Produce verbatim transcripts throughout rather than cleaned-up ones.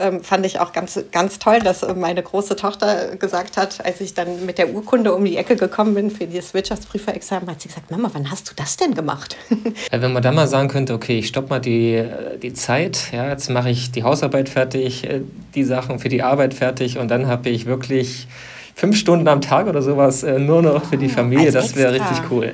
Ähm, fand ich auch ganz, ganz toll, dass meine große Tochter gesagt hat, als ich dann mit der Urkunde um die Ecke gekommen bin für das Wirtschaftsprüferexamen, hat sie gesagt, Mama, wann hast du das denn gemacht? Ja, wenn man dann mal sagen könnte, okay, ich stopp mal die, die Zeit, ja, jetzt mache ich die Hausarbeit fertig, die Sachen für die Arbeit fertig und dann habe ich wirklich fünf Stunden am Tag oder sowas nur noch für die Familie, als das wäre extra. richtig cool.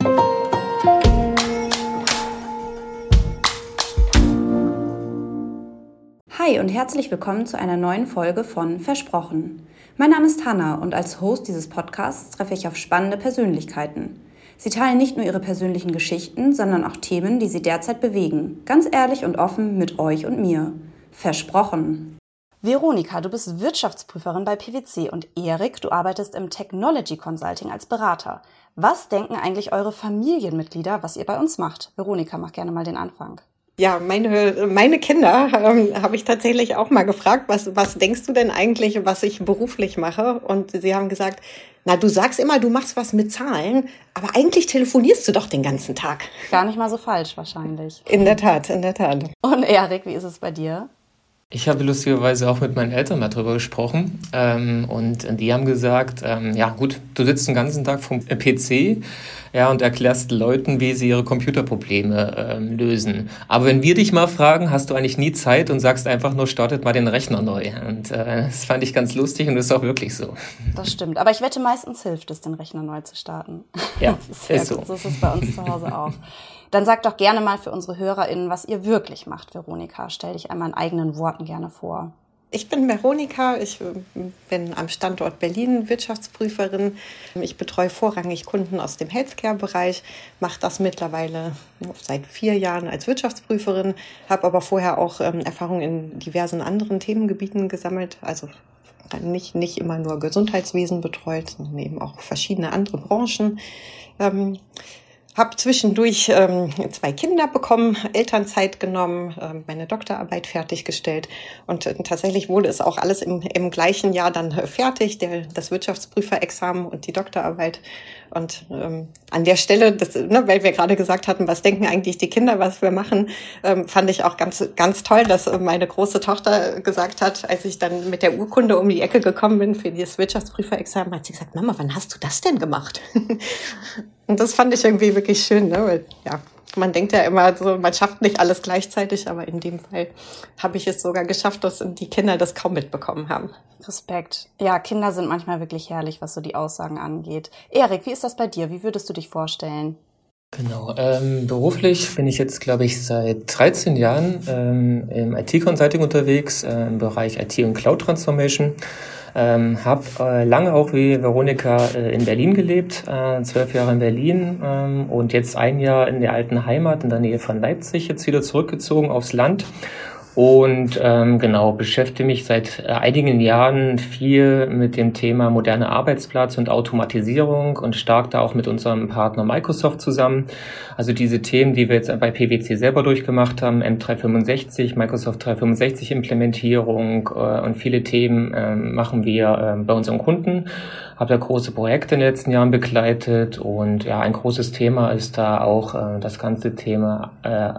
Hi und herzlich willkommen zu einer neuen Folge von Versprochen. Mein Name ist Hannah und als Host dieses Podcasts treffe ich auf spannende Persönlichkeiten. Sie teilen nicht nur ihre persönlichen Geschichten, sondern auch Themen, die sie derzeit bewegen. Ganz ehrlich und offen mit euch und mir. Versprochen. Veronika, du bist Wirtschaftsprüferin bei P W C und Erik, du arbeitest im Technology Consulting als Berater. Was denken eigentlich eure Familienmitglieder, was ihr bei uns macht? Veronika, mach gerne mal den Anfang. Ja, meine, meine Kinder ähm, habe ich tatsächlich auch mal gefragt, was, was denkst du denn eigentlich, was ich beruflich mache? Und sie haben gesagt, na, du sagst immer, du machst was mit Zahlen, aber eigentlich telefonierst du doch den ganzen Tag. Gar nicht mal so falsch wahrscheinlich. In der Tat, in der Tat. Und Erik, wie ist es bei dir? Ich habe lustigerweise auch mit meinen Eltern mal drüber gesprochen ähm, und die haben gesagt, ähm, ja gut, du sitzt den ganzen Tag vom P C ja, und erklärst Leuten, wie sie ihre Computerprobleme ähm, lösen. Aber wenn wir dich mal fragen, hast du eigentlich nie Zeit und sagst einfach nur, startet mal den Rechner neu. Und äh, das fand ich ganz lustig und das ist auch wirklich so. Das stimmt, aber ich wette, meistens hilft es, den Rechner neu zu starten. Ja, das ist, sehr ist gut. so. So ist es bei uns zu Hause auch. Dann sagt doch gerne mal für unsere HörerInnen, was ihr wirklich macht, Veronika. Stell dich einmal in eigenen Worten gerne vor. Ich bin Veronika, ich bin am Standort Berlin Wirtschaftsprüferin. Ich betreue vorrangig Kunden aus dem Healthcare-Bereich, mache das mittlerweile seit vier Jahren als Wirtschaftsprüferin, habe aber vorher auch ähm, Erfahrung in diversen anderen Themengebieten gesammelt, also nicht, nicht immer nur Gesundheitswesen betreut, sondern eben auch verschiedene andere Branchen. Ähm, Habe zwischendurch ähm, zwei Kinder bekommen, Elternzeit genommen, ähm, meine Doktorarbeit fertiggestellt und äh, tatsächlich wurde es auch alles im, im gleichen Jahr dann äh, fertig, der, das Wirtschaftsprüferexamen und die Doktorarbeit. Und ähm, an der Stelle, das, ne, weil wir gerade gesagt hatten, was denken eigentlich die Kinder, was wir machen, ähm, fand ich auch ganz, ganz toll, dass meine große Tochter gesagt hat, als ich dann mit der Urkunde um die Ecke gekommen bin für das Wirtschaftsprüferexamen, hat sie gesagt, Mama, wann hast du das denn gemacht? Und das fand ich irgendwie wirklich schön, ne? Weil, ja, man denkt ja immer so, man schafft nicht alles gleichzeitig, aber in dem Fall habe ich es sogar geschafft, dass die Kinder das kaum mitbekommen haben. Respekt. Ja, Kinder sind manchmal wirklich herrlich, was so die Aussagen angeht. Erik, wie ist das bei dir? Wie würdest du dich vorstellen? Genau, ähm, beruflich bin ich jetzt, glaube ich, seit dreizehn Jahren ähm, im I T-Consulting unterwegs, äh, im Bereich I T und Cloud Transformation. Ähm, habe äh, lange auch wie Veronika äh, in Berlin gelebt, äh, zwölf Jahre in Berlin ähm, und jetzt ein Jahr in der alten Heimat in der Nähe von Leipzig, jetzt wieder zurückgezogen aufs Land. Und ähm, genau, beschäftige mich seit äh, einigen Jahren viel mit dem Thema moderner Arbeitsplatz und Automatisierung und stark da auch mit unserem Partner Microsoft zusammen. Also diese Themen, die wir jetzt bei P W C selber durchgemacht haben, M dreihundertfünfundsechzig, Microsoft dreihundertfünfundsechzig Implementierung äh, und viele Themen äh, machen wir äh, bei unseren Kunden. Habe da große Projekte in den letzten Jahren begleitet und ja, ein großes Thema ist da auch äh, das ganze Thema äh,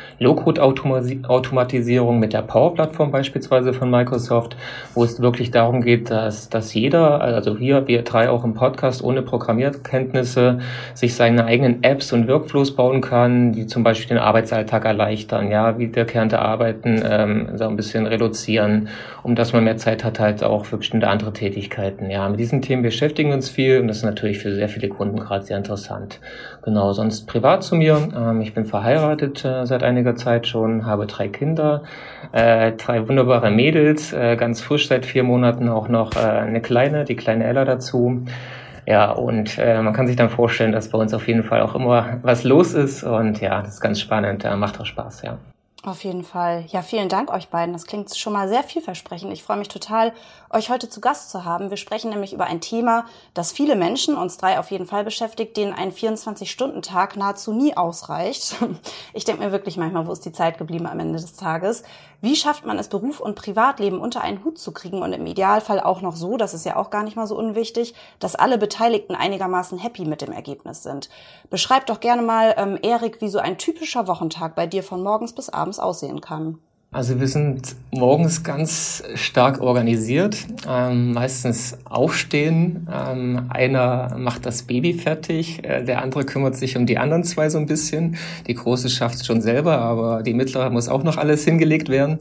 Low-Code-Automatisierung mit der Power-Plattform beispielsweise von Microsoft, wo es wirklich darum geht, dass, dass jeder, also hier, wir drei auch im Podcast, ohne Programmierkenntnisse sich seine eigenen Apps und Workflows bauen kann, die zum Beispiel den Arbeitsalltag erleichtern, ja, wiederkehrende Arbeiten ähm, so ein bisschen reduzieren, um dass man mehr Zeit hat halt auch für bestimmte andere Tätigkeiten. Ja, mit diesen Themen beschäftigen uns viel und das ist natürlich für sehr viele Kunden gerade sehr interessant. Genau, sonst privat zu mir. Ähm, ich bin verheiratet äh, seit einiger Zeit schon, habe drei Kinder, äh, drei wunderbare Mädels, äh, ganz frisch seit vier Monaten auch noch äh, eine kleine, die kleine Ella dazu. Ja, und äh, man kann sich dann vorstellen, dass bei uns auf jeden Fall auch immer was los ist und ja, das ist ganz spannend, äh, macht auch Spaß, ja. Auf jeden Fall. Ja, vielen Dank euch beiden. Das klingt schon mal sehr vielversprechend. Ich freue mich total, euch heute zu Gast zu haben. Wir sprechen nämlich über ein Thema, das viele Menschen, uns drei auf jeden Fall beschäftigt, denen ein vierundzwanzig-Stunden-Tag nahezu nie ausreicht. Ich denke mir wirklich manchmal, wo ist die Zeit geblieben am Ende des Tages? Wie schafft man es, Beruf und Privatleben unter einen Hut zu kriegen und im Idealfall auch noch so, das ist ja auch gar nicht mal so unwichtig, dass alle Beteiligten einigermaßen happy mit dem Ergebnis sind? Beschreib doch gerne mal, ähm, Erik, wie so ein typischer Wochentag bei dir von morgens bis abends aussehen kann. Also wir sind morgens ganz stark organisiert, ähm, meistens aufstehen. Ähm, einer macht das Baby fertig, äh, der andere kümmert sich um die anderen zwei so ein bisschen. Die Große schafft es schon selber, aber die Mittlere muss auch noch alles hingelegt werden.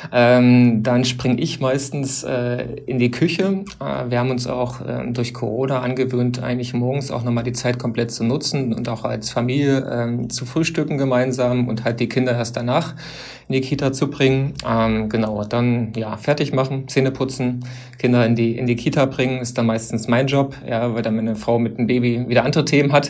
Ähm, dann springe ich meistens äh, in die Küche. Äh, wir haben uns auch äh, durch Corona angewöhnt, eigentlich morgens auch nochmal die Zeit komplett zu nutzen und auch als Familie äh, zu frühstücken gemeinsam und halt die Kinder erst danach in die Kita zu bringen. Ähm, genau, dann ja fertig machen, Zähne putzen, Kinder in die in die Kita bringen, ist dann meistens mein Job, ja, weil dann meine Frau mit dem Baby wieder andere Themen hat.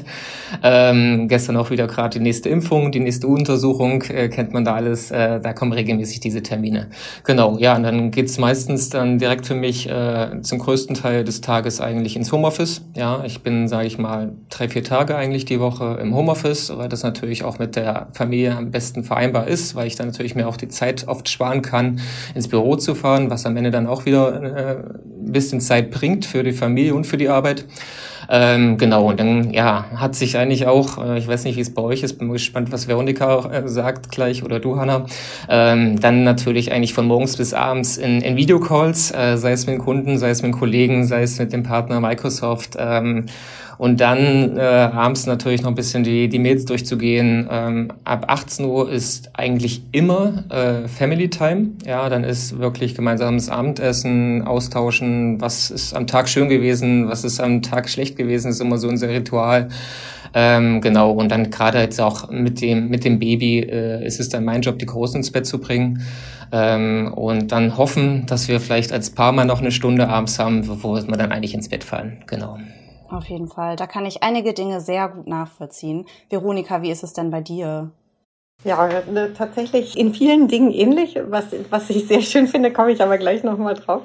Ähm, gestern auch wieder gerade die nächste Impfung, die nächste Untersuchung, äh, kennt man da alles, äh, da kommen regelmäßig diese Termine. Genau, ja, und dann geht's meistens dann direkt für mich äh, zum größten Teil des Tages eigentlich ins Homeoffice. Ja, ich bin, sage ich mal, drei, vier Tage eigentlich die Woche im Homeoffice, weil das natürlich auch mit der Familie am besten vereinbar ist, weil ich dann natürlich mir auch die Zeit oft sparen kann, ins Büro zu fahren, was am Ende dann auch wieder äh, ein bisschen Zeit bringt für die Familie und für die Arbeit. Ähm, genau, und dann ja hat sich eigentlich auch, äh, ich weiß nicht, wie es bei euch ist, bin gespannt, was Veronika auch, äh, sagt gleich oder du, Hanna, ähm, dann natürlich eigentlich von morgens bis abends in, in Videocalls, äh, sei es mit Kunden, sei es mit Kollegen, sei es mit dem Partner Microsoft, ähm, und dann äh, abends natürlich noch ein bisschen die, die Mails durchzugehen. Ähm, ab achtzehn Uhr ist eigentlich immer äh, Family Time. Ja, dann ist wirklich gemeinsames Abendessen, austauschen, was ist am Tag schön gewesen, was ist am Tag schlecht gewesen, ist immer so unser Ritual. Ähm, genau, und dann gerade jetzt auch mit dem mit dem Baby äh, ist es dann mein Job, die Großen ins Bett zu bringen. Ähm, und dann hoffen, dass wir vielleicht als Paar mal noch eine Stunde abends haben, bevor wir dann eigentlich ins Bett fallen. Genau. Auf jeden Fall. Da kann ich einige Dinge sehr gut nachvollziehen. Veronika, wie ist es denn bei dir? Ja, ne, tatsächlich in vielen Dingen ähnlich. Was, was ich sehr schön finde, komme ich aber gleich nochmal drauf.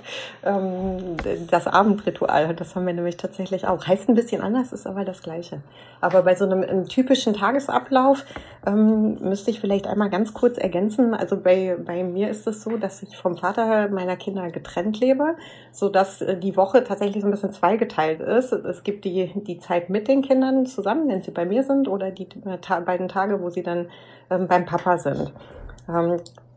Ähm, das Abendritual, das haben wir nämlich tatsächlich auch. Heißt ein bisschen anders, ist aber das Gleiche. Aber bei so einem, einem typischen Tagesablauf ähm, müsste ich vielleicht einmal ganz kurz ergänzen. Also bei, bei mir ist es so, dass ich vom Vater meiner Kinder getrennt lebe, sodass die Woche tatsächlich so ein bisschen zweigeteilt ist. Es gibt die, die Zeit mit den Kindern zusammen, wenn sie bei mir sind, oder die ta- beiden Tage, wo sie dann ähm, beim Papa sind. Ähm,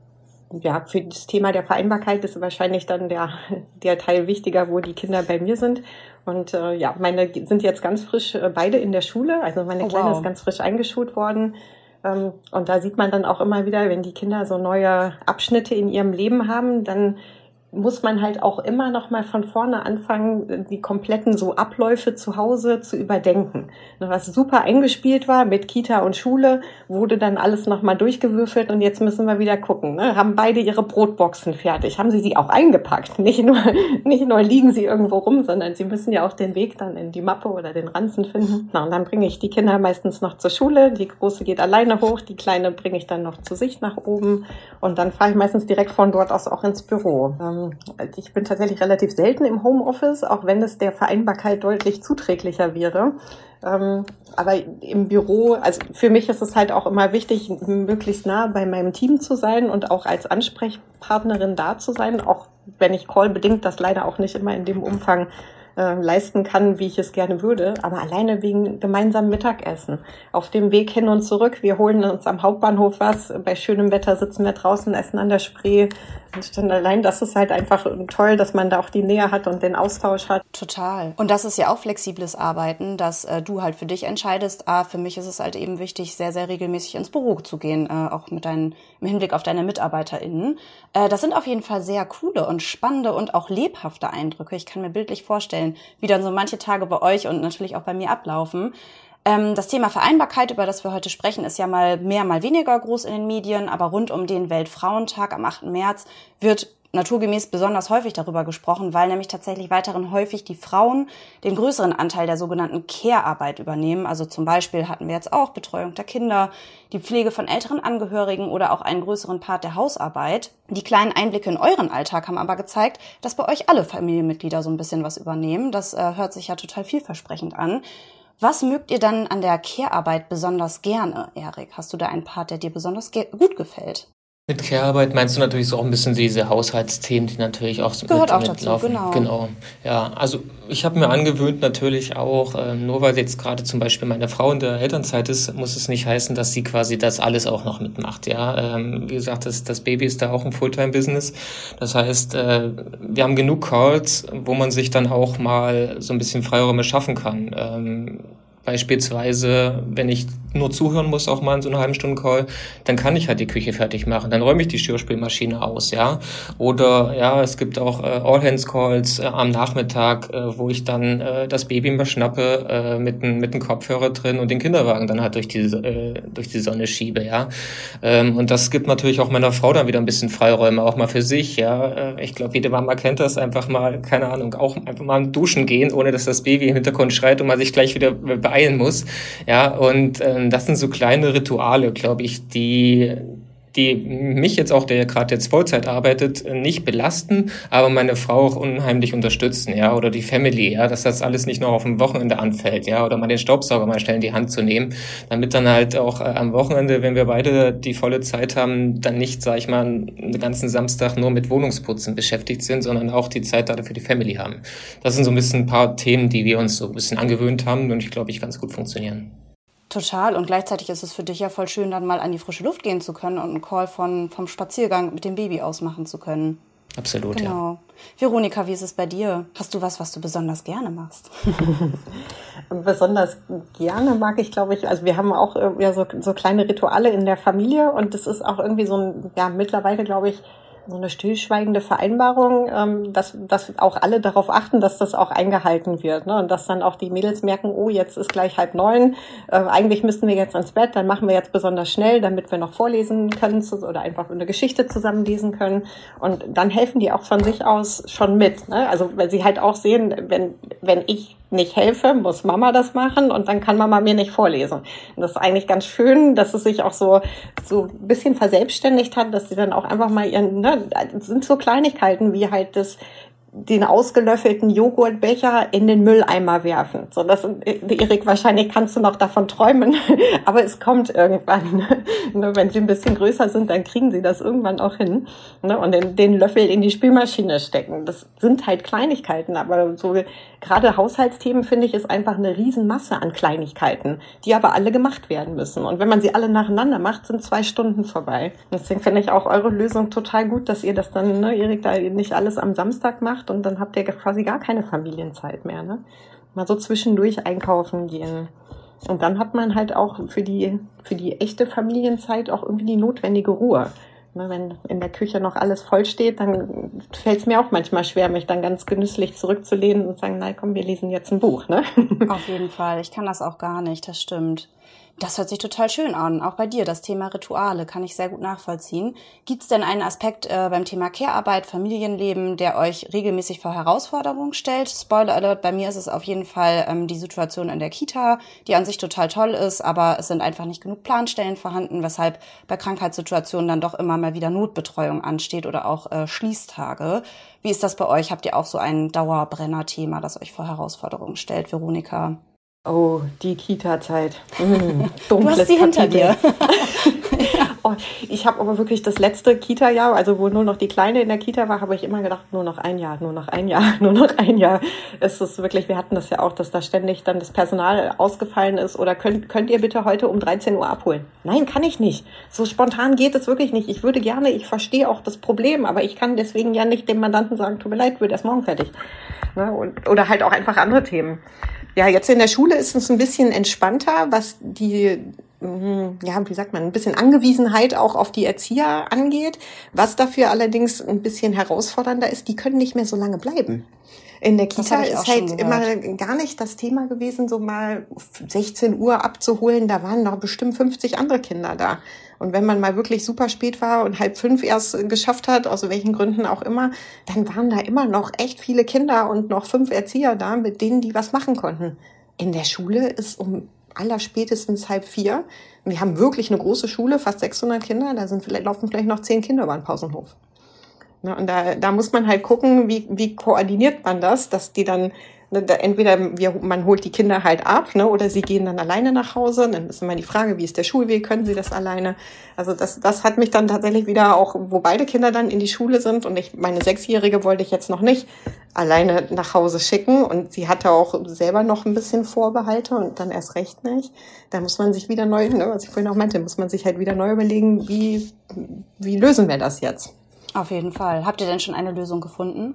ja, für das Thema der Vereinbarkeit ist wahrscheinlich dann der, der Teil wichtiger, wo die Kinder bei mir sind. Und äh, ja, meine sind jetzt ganz frisch äh, beide in der Schule. Also meine Oh, Kleine wow. ist ganz frisch eingeschult worden. Ähm, und da sieht man dann auch immer wieder, wenn die Kinder so neue Abschnitte in ihrem Leben haben, dann muss man halt auch immer noch mal von vorne anfangen, die kompletten so Abläufe zu Hause zu überdenken. Was super eingespielt war mit Kita und Schule, wurde dann alles noch mal durchgewürfelt und jetzt müssen wir wieder gucken. Ne? Haben beide ihre Brotboxen fertig? Haben sie sie auch eingepackt? Nicht nur, nicht nur liegen sie irgendwo rum, sondern sie müssen ja auch den Weg dann in die Mappe oder den Ranzen finden. Na, und dann bringe ich die Kinder meistens noch zur Schule. Die Große geht alleine hoch, die Kleine bringe ich dann noch zu sich nach oben und dann fahre ich meistens direkt von dort aus auch ins Büro. Ich bin tatsächlich relativ selten im Homeoffice, auch wenn es der Vereinbarkeit deutlich zuträglicher wäre. Aber im Büro, also für mich ist es halt auch immer wichtig, möglichst nah bei meinem Team zu sein und auch als Ansprechpartnerin da zu sein, auch wenn ich callbedingt das leider auch nicht immer in dem Umfang äh, leisten kann, wie ich es gerne würde, aber alleine wegen gemeinsamen Mittagessen. Auf dem Weg hin und zurück, wir holen uns am Hauptbahnhof was, bei schönem Wetter sitzen wir draußen, essen an der Spree. Und dann allein das ist halt einfach toll, dass man da auch die Nähe hat und den Austausch hat. Total. Und das ist ja auch flexibles Arbeiten, dass äh, du halt für dich entscheidest. Ah, für mich ist es halt eben wichtig, sehr, sehr regelmäßig ins Büro zu gehen, äh, auch mit deinen, im Hinblick auf deine MitarbeiterInnen. Äh, das sind auf jeden Fall sehr coole und spannende und auch lebhafte Eindrücke. Ich kann mir bildlich vorstellen, wie dann so manche Tage bei euch und natürlich auch bei mir ablaufen. Ähm, das Thema Vereinbarkeit, über das wir heute sprechen, ist ja mal mehr, mal weniger groß in den Medien, aber rund um den Weltfrauentag am achten März wird naturgemäß besonders häufig darüber gesprochen, weil nämlich tatsächlich weiterhin häufig die Frauen den größeren Anteil der sogenannten Care-Arbeit übernehmen. Also zum Beispiel hatten wir jetzt auch Betreuung der Kinder, die Pflege von älteren Angehörigen oder auch einen größeren Part der Hausarbeit. Die kleinen Einblicke in euren Alltag haben aber gezeigt, dass bei euch alle Familienmitglieder so ein bisschen was übernehmen. Das äh, hört sich ja total vielversprechend an. Was mögt ihr dann an der Care-Arbeit besonders gerne, Erik? Hast du da einen Part, der dir besonders ge- gut gefällt? Mit Care-Arbeit meinst du natürlich so auch ein bisschen diese Haushaltsthemen, die natürlich auch so Gehört mit, auch mit dazu, laufen. genau. Genau. Ja, also ich habe mir angewöhnt natürlich auch, ähm, nur weil jetzt gerade zum Beispiel meine Frau in der Elternzeit ist, muss es nicht heißen, dass sie quasi das alles auch noch mitmacht. Ja, ähm, wie gesagt, das, das Baby ist da auch ein Fulltime-Business. Das heißt, äh, wir haben genug Calls, wo man sich dann auch mal so ein bisschen Freiräume schaffen kann. Ähm, Beispielsweise, wenn ich nur zuhören muss, auch mal in so einer halben Stunden Call, dann kann ich halt die Küche fertig machen. Dann räume ich die Geschirrspülmaschine aus, ja. Oder ja, es gibt auch äh, All-Hands-Calls äh, am Nachmittag, äh, wo ich dann äh, das Baby mal schnappe äh, mit einem mit einem Kopfhörer drin und den Kinderwagen dann halt durch die äh, durch die Sonne schiebe, ja. Ähm, und das gibt natürlich auch meiner Frau dann wieder ein bisschen Freiräume, auch mal für sich, ja. Äh, ich glaube, jede Mama kennt das, einfach mal, keine Ahnung, auch einfach mal duschen gehen, ohne dass das Baby im Hintergrund schreit und man sich gleich wieder beeilen muss, ja, und ähm, das sind so kleine Rituale, glaube ich, die die mich jetzt auch, der ja gerade jetzt Vollzeit arbeitet, nicht belasten, aber meine Frau auch unheimlich unterstützen, ja, oder die Family, ja, dass das alles nicht noch auf dem Wochenende anfällt, ja, oder mal den Staubsauger mal schnell in die Hand zu nehmen, damit dann halt auch äh, am Wochenende, wenn wir beide die volle Zeit haben, dann nicht, sag ich mal, den ganzen Samstag nur mit Wohnungsputzen beschäftigt sind, sondern auch die Zeit da für die Family haben. Das sind so ein bisschen ein paar Themen, die wir uns so ein bisschen angewöhnt haben und ich glaube, ich ganz gut funktionieren. Total. Und gleichzeitig ist es für dich ja voll schön, dann mal an die frische Luft gehen zu können und einen Call von, vom Spaziergang mit dem Baby ausmachen zu können. Absolut, genau. Ja. Veronika, wie ist es bei dir? Hast du was, was du besonders gerne machst? Besonders gerne mag ich, glaube ich, also wir haben auch ja, so, so kleine Rituale in der Familie und das ist auch irgendwie so ein, ja, mittlerweile, glaube ich, so eine stillschweigende Vereinbarung, ähm, dass, dass auch alle darauf achten, dass das auch eingehalten wird, ne? Und dass dann auch die Mädels merken, oh, jetzt ist gleich halb neun, äh, eigentlich müssten wir jetzt ans Bett, dann machen wir jetzt besonders schnell, damit wir noch vorlesen können zu, oder einfach eine Geschichte zusammen lesen können. Und dann helfen die auch von sich aus schon mit, ne? Also weil sie halt auch sehen, wenn wenn ich nicht helfe, muss Mama das machen und dann kann Mama mir nicht vorlesen. Und das ist eigentlich ganz schön, dass es sich auch so so ein bisschen verselbstständigt hat, dass sie dann auch einfach mal ihren, ne, das sind so Kleinigkeiten wie halt das den ausgelöffelten Joghurtbecher in den Mülleimer werfen. So, das, Erik, wahrscheinlich kannst du noch davon träumen, aber es kommt irgendwann. Wenn sie ein bisschen größer sind, dann kriegen sie das irgendwann auch hin. Und den, den Löffel in die Spülmaschine stecken. Das sind halt Kleinigkeiten, aber so gerade Haushaltsthemen, finde ich, ist einfach eine Riesenmasse an Kleinigkeiten, die aber alle gemacht werden müssen. Und wenn man sie alle nacheinander macht, sind zwei Stunden vorbei. Deswegen finde ich auch eure Lösung total gut, dass ihr das dann, ne, Erik, da nicht alles am Samstag macht und dann habt ihr quasi gar keine Familienzeit mehr, ne? Mal so zwischendurch einkaufen gehen. Und dann hat man halt auch für die, für die echte Familienzeit auch irgendwie die notwendige Ruhe. Wenn in der Küche noch alles voll steht, dann fällt es mir auch manchmal schwer, mich dann ganz genüsslich zurückzulehnen und sagen, nein, komm, wir lesen jetzt ein Buch, ne? Auf jeden Fall. Ich kann das auch gar nicht, das stimmt. Das hört sich total schön an. Auch bei dir, das Thema Rituale, kann ich sehr gut nachvollziehen. Gibt es denn einen Aspekt äh, beim Thema Care-Arbeit, Familienleben, der euch regelmäßig vor Herausforderungen stellt? Spoiler Alert, bei mir ist es auf jeden Fall ähm, die Situation in der Kita, die an sich total toll ist, aber es sind einfach nicht genug Planstellen vorhanden, weshalb bei Krankheitssituationen dann doch immer mal wieder Notbetreuung ansteht oder auch äh, Schließtage. Wie ist das bei euch? Habt ihr auch so ein Dauerbrenner-Thema, das euch vor Herausforderungen stellt, Veronika? Oh, die Kita-Zeit. Mm, du hast sie hinter dir. Oh, ich habe aber wirklich das letzte Kita-Jahr, also wo nur noch die Kleine in der Kita war, habe ich immer gedacht, nur noch ein Jahr, nur noch ein Jahr, nur noch ein Jahr. Es ist wirklich, wir hatten das ja auch, dass da ständig dann das Personal ausgefallen ist oder könnt, könnt ihr bitte heute um dreizehn Uhr abholen? Nein, kann ich nicht. So spontan geht es wirklich nicht. Ich würde gerne, ich verstehe auch das Problem, aber ich kann deswegen ja nicht dem Mandanten sagen, tut mir leid, wird erst morgen fertig. Ne? Und, oder halt auch einfach andere Themen. Ja, jetzt in der Schule ist es ein bisschen entspannter, was die, ja, wie sagt man, ein bisschen Angewiesenheit auch auf die Erzieher angeht. Was dafür allerdings ein bisschen herausfordernder ist, die können nicht mehr so lange bleiben. In der Kita ist halt immer gar nicht das Thema gewesen, so mal sechzehn Uhr abzuholen. Da waren noch bestimmt fünfzig andere Kinder da. Und wenn man mal wirklich super spät war und halb fünf erst geschafft hat, aus welchen Gründen auch immer, dann waren da immer noch echt viele Kinder und noch fünf Erzieher da, mit denen die was machen konnten. In der Schule ist um allerspätestens halb vier. Wir haben wirklich eine große Schule, fast sechshundert Kinder. Da sind vielleicht, laufen vielleicht noch zehn Kinder über den Pausenhof. Ja, und da, da muss man halt gucken, wie, wie koordiniert man das, dass die dann entweder wir, man holt die Kinder halt ab, ne, oder sie gehen dann alleine nach Hause. Dann ist immer die Frage, wie ist der Schulweg, können sie das alleine? Also das, das hat mich dann tatsächlich wieder auch, wo beide Kinder dann in die Schule sind und ich, meine Sechsjährige wollte ich jetzt noch nicht alleine nach Hause schicken und sie hatte auch selber noch ein bisschen Vorbehalte und dann erst recht nicht. Da muss man sich wieder neu, ne, was ich vorhin auch meinte, muss man sich halt wieder neu überlegen, wie, wie lösen wir das jetzt? Auf jeden Fall. Habt ihr denn schon eine Lösung gefunden?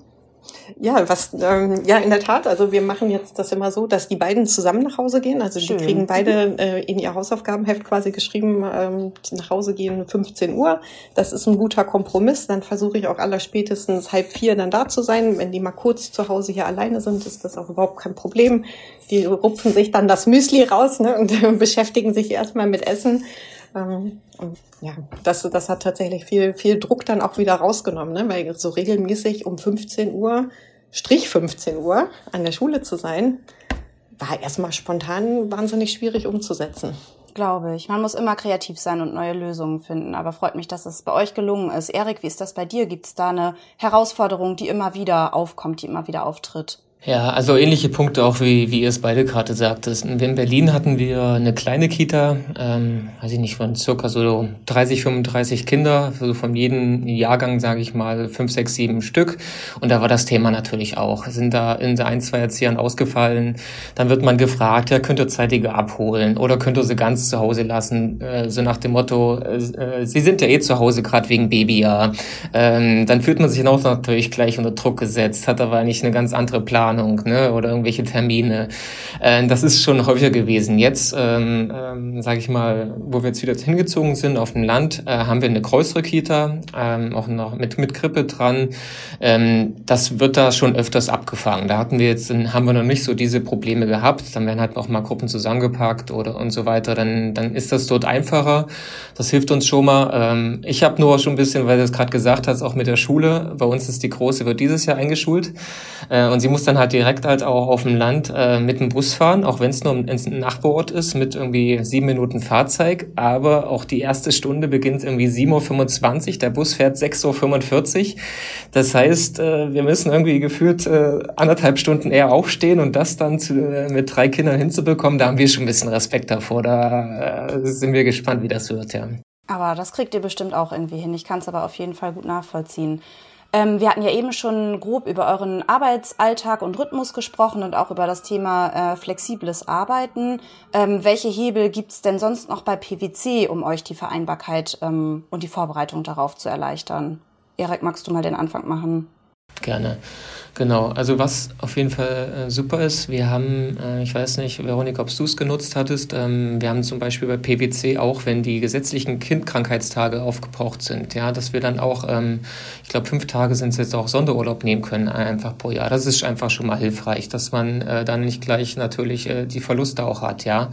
Ja, was ähm, ja in der Tat. Also wir machen jetzt das immer so, dass die beiden zusammen nach Hause gehen. Also Schön. Die kriegen beide äh, in ihr Hausaufgabenheft quasi geschrieben, ähm, nach Hause gehen fünfzehn Uhr. Das ist ein guter Kompromiss. Dann versuche ich auch allerspätestens halb vier dann da zu sein. Wenn die mal kurz zu Hause hier alleine sind, ist das auch überhaupt kein Problem. Die rupfen sich dann das Müsli raus, ne, und äh, beschäftigen sich erstmal mit Essen. Und ja, das, das hat tatsächlich viel, viel Druck dann auch wieder rausgenommen, ne? Weil so regelmäßig um fünfzehn Uhr, Strich fünfzehn Uhr an der Schule zu sein, war erstmal spontan wahnsinnig schwierig umzusetzen. Glaube ich. Man muss immer kreativ sein und neue Lösungen finden. Aber freut mich, dass es bei euch gelungen ist. Erik, wie ist das bei dir? Gibt es da eine Herausforderung, die immer wieder aufkommt, die immer wieder auftritt? Ja, also ähnliche Punkte auch, wie wie ihr es beide gerade sagtet. In Berlin hatten wir eine kleine Kita, ähm, weiß ich nicht, von circa so dreißig, fünfunddreißig Kinder, also von jedem Jahrgang, sage ich mal, fünf, sechs, sieben Stück. Und da war das Thema natürlich auch. Sind da in ein, zwei Erziehern ausgefallen, dann wird man gefragt, ja, könnt ihr zeitige abholen oder könnt ihr sie ganz zu Hause lassen, äh, so nach dem Motto, äh, sie sind ja eh zu Hause, gerade wegen Babyjahr. Ähm, dann fühlt man sich dann auch natürlich gleich unter Druck gesetzt, hat aber eigentlich eine ganz andere Planung. Ne, oder irgendwelche Termine. Äh, das ist schon häufiger gewesen. Jetzt, ähm, ähm, sage ich mal, wo wir jetzt wieder hingezogen sind auf dem Land, äh, haben wir eine größere Kita, ähm, auch noch mit mit Krippe dran. Ähm, das wird da schon öfters abgefangen. Da hatten wir jetzt, haben wir noch nicht so diese Probleme gehabt. Dann werden halt noch mal Gruppen zusammengepackt oder und so weiter. Dann dann ist das dort einfacher. Das hilft uns schon mal. Ähm, ich habe nur schon ein bisschen, weil du es gerade gesagt hast, auch mit der Schule. Bei uns ist die Große, wird dieses Jahr eingeschult äh, und sie muss dann halt direkt halt auch auf dem Land äh, mit dem Bus fahren, auch wenn es nur ein, ein Nachbarort ist, mit irgendwie sieben Minuten Fahrzeit. Aber auch die erste Stunde beginnt irgendwie sieben Uhr fünfundzwanzig, der Bus fährt sechs Uhr fünfundvierzig. Das heißt, äh, wir müssen irgendwie gefühlt äh, anderthalb Stunden eher aufstehen und das dann zu, äh, mit drei Kindern hinzubekommen, da haben wir schon ein bisschen Respekt davor. Da äh, sind wir gespannt, wie das wird, ja. Aber das kriegt ihr bestimmt auch irgendwie hin. Ich kann es aber auf jeden Fall gut nachvollziehen. Ähm, wir hatten ja eben schon grob über euren Arbeitsalltag und Rhythmus gesprochen und auch über das Thema äh, flexibles Arbeiten. Ähm, welche Hebel gibt's denn sonst noch bei P W C, um euch die Vereinbarkeit ähm, und die Vorbereitung darauf zu erleichtern? Erik, magst du mal den Anfang machen? Gerne. Genau, also was auf jeden Fall äh, super ist, wir haben, äh, ich weiß nicht, Veronika, ob du es genutzt hattest, ähm, wir haben zum Beispiel bei P W C auch, wenn die gesetzlichen Kindkrankheitstage aufgebraucht sind, ja, dass wir dann auch, ähm, ich glaube, fünf Tage sind es jetzt auch Sonderurlaub nehmen können, einfach pro Jahr. Das ist einfach schon mal hilfreich, dass man äh, dann nicht gleich natürlich äh, die Verluste auch hat, ja.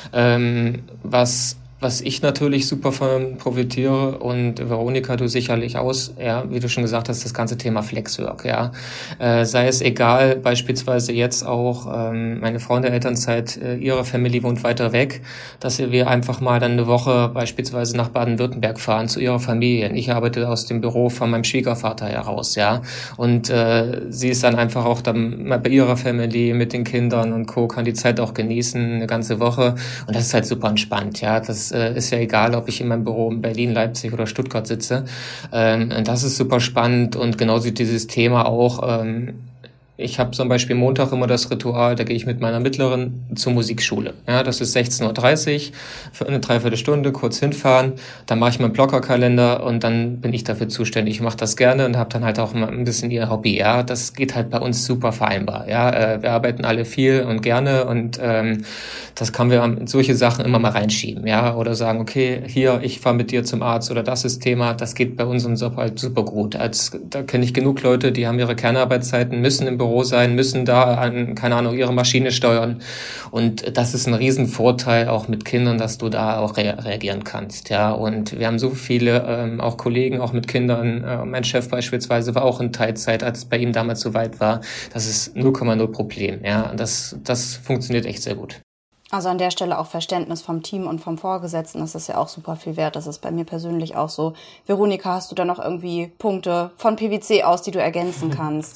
Ähm, was Was ich natürlich super von profitiere und Veronika, du sicherlich aus, ja, wie du schon gesagt hast, das ganze Thema Flexwork, ja. Äh, sei es egal, beispielsweise jetzt auch, ähm, meine Frau in der Elternzeit, äh, ihre Family wohnt weiter weg, dass wir einfach mal dann eine Woche beispielsweise nach Baden-Württemberg fahren zu ihrer Familie. Ich arbeite aus dem Büro von meinem Schwiegervater heraus, ja. Und äh, sie ist dann einfach auch dann mal bei ihrer Family mit den Kindern und Co., kann die Zeit auch genießen, eine ganze Woche. Und das ist halt super entspannt, ja. Das ist ja egal, ob ich in meinem Büro in Berlin, Leipzig oder Stuttgart sitze. Ähm, das ist super spannend und genauso dieses Thema auch. Ähm, Ich habe zum Beispiel Montag immer das Ritual, da gehe ich mit meiner Mittleren zur Musikschule. Ja, das ist sechzehn Uhr dreißig, für eine Dreiviertelstunde kurz hinfahren, dann mache ich meinen Blockerkalender und dann bin ich dafür zuständig. Ich mache das gerne und habe dann halt auch ein bisschen ihr Hobby. Ja, das geht halt bei uns super vereinbar. Ja, äh, wir arbeiten alle viel und gerne und ähm, das kann wir in solche Sachen immer mal reinschieben. Ja, oder sagen, okay, hier, ich fahre mit dir zum Arzt oder das ist Thema. Das geht bei uns und so halt super gut. Als, da kenne ich genug Leute, die haben ihre Kernarbeitszeiten, müssen im Büro sein, müssen da an, keine Ahnung, ihre Maschine steuern. Und das ist ein Riesenvorteil auch mit Kindern, dass du da auch re- reagieren kannst. Ja, und wir haben so viele ähm, auch Kollegen, auch mit Kindern. Äh, mein Chef beispielsweise war auch in Teilzeit, als es bei ihm damals so weit war. Das ist null Komma null Problem. Ja, das, das funktioniert echt sehr gut. Also an der Stelle auch Verständnis vom Team und vom Vorgesetzten, das ist ja auch super viel wert. Das ist bei mir persönlich auch so. Veronika, hast du da noch irgendwie Punkte von P W C aus, die du ergänzen kannst?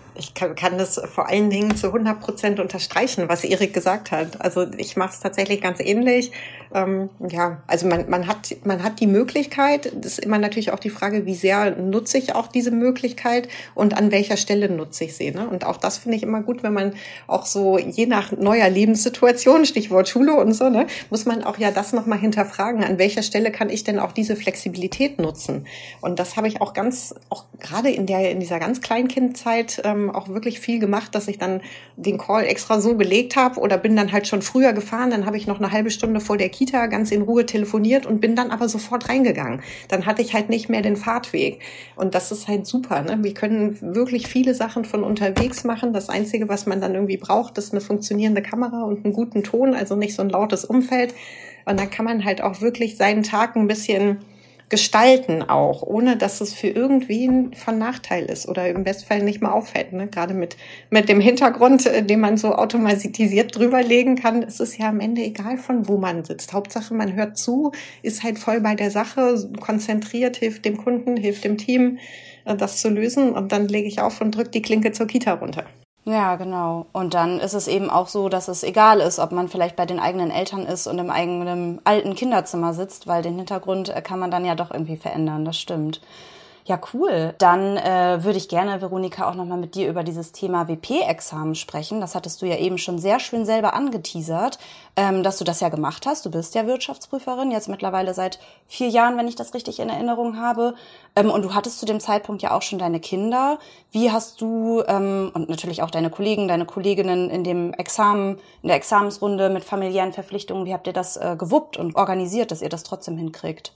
Ich kann, kann das vor allen Dingen zu hundert Prozent unterstreichen, was Erik gesagt hat. Also ich mache es tatsächlich ganz ähnlich. Ähm, ja, also man, man hat, man hat die Möglichkeit. Das ist immer natürlich auch die Frage, wie sehr nutze ich auch diese Möglichkeit und an welcher Stelle nutze ich sie. Ne? Und auch das finde ich immer gut, wenn man auch so je nach neuer Lebenssituation, Stichwort Schule und so, ne, muss man auch ja das nochmal hinterfragen. An welcher Stelle kann ich denn auch diese Flexibilität nutzen? Und das habe ich auch ganz, auch gerade in der, in dieser ganz kleinen Kindzeit ähm, auch wirklich viel gemacht, dass ich dann den Call extra so gelegt habe oder bin dann halt schon früher gefahren. Dann habe ich noch eine halbe Stunde vor der Kita ganz in Ruhe telefoniert und bin dann aber sofort reingegangen. Dann hatte ich halt nicht mehr den Fahrtweg. Und das ist halt super. Ne? Wir können wirklich viele Sachen von unterwegs machen. Das Einzige, was man dann irgendwie braucht, ist eine funktionierende Kamera und einen guten Ton, also nicht so ein lautes Umfeld. Und dann kann man halt auch wirklich seinen Tag ein bisschen gestalten auch, ohne dass es für irgendwen von Nachteil ist oder im Bestfall nicht mal auffällt. Ne? Gerade mit, mit dem Hintergrund, den man so automatisiert drüberlegen kann, ist es ja am Ende egal, von wo man sitzt. Hauptsache, man hört zu, ist halt voll bei der Sache, konzentriert, hilft dem Kunden, hilft dem Team, das zu lösen. Und dann lege ich auf und drücke die Klinke zur Kita runter. Ja, genau. Und dann ist es eben auch so, dass es egal ist, ob man vielleicht bei den eigenen Eltern ist und im eigenen alten Kinderzimmer sitzt, weil den Hintergrund kann man dann ja doch irgendwie verändern, das stimmt. Ja, cool. Dann äh, würde ich gerne, Veronika, auch nochmal mit dir über dieses Thema W P-Examen sprechen. Das hattest du ja eben schon sehr schön selber angeteasert, ähm, dass du das ja gemacht hast. Du bist ja Wirtschaftsprüferin, jetzt mittlerweile seit vier Jahren, wenn ich das richtig in Erinnerung habe. Ähm, und du hattest zu dem Zeitpunkt ja auch schon deine Kinder. Wie hast du ähm, und natürlich auch deine Kollegen, deine Kolleginnen in dem Examen, in der Examensrunde mit familiären Verpflichtungen, wie habt ihr das äh, gewuppt und organisiert, dass ihr das trotzdem hinkriegt?